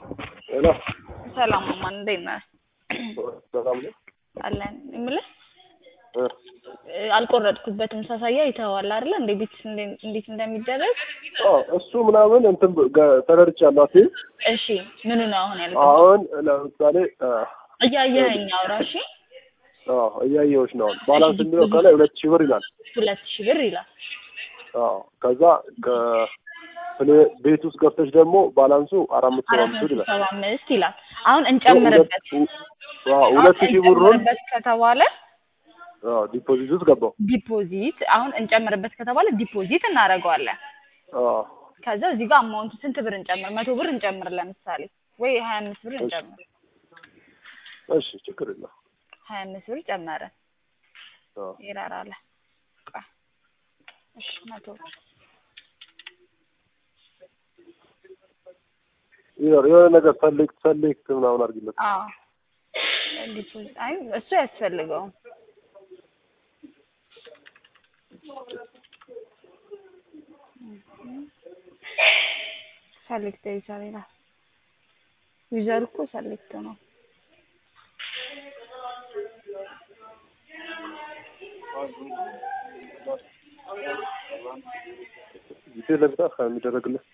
ሄሎ ሰላም ማን እንደና ሰላም ነው አለን እምልህ አልቆረጥኩበትም ሳሳያ ይተዋል አይደል እንዴት እንደሚደረግ እሱ ምናምን እንትን ተረድቻለሁ አትይ እሺ ምን ነው አሁን ያልከው አሁን ለምሳሌ እያየኸኝ አውራ እሺ እያየሁሽ ነው ባላንስ እንደው ከላይ 2000 ብር ይላል 2000 ብር ይላል ከዛ ቤት ውስጥ ገብተሽ ደግሞ ባላንሱ 475 ይላል 475 ይላል አሁን እንጨምርበት 2000 ብሩን ከተባለ ዲፖዚት ውስጥ ገባው ዲፖዚት አሁን እንጨምርበት ከተባለ ዲፖዚት እናደርገዋለን ከዛ እዚህ ጋር አማውንቱ ስንት ብር እንጨምር 100 ብር እንጨምር ለምሳሌ ወይ 25 ብር እንጨምር እሺ ችግር የለም 25 ብር ጨመረ ይራራለ እሺ 100 ብር የሆነ ነገር ሰሌክት ምናምን አድርጊለት ዲፖዚት አይ እሱ ያስፈልገው ሰሌክት ይቻላል ዩዘር እኮ ሰሌክት ነው ይተለብታ ከሚደረግልህ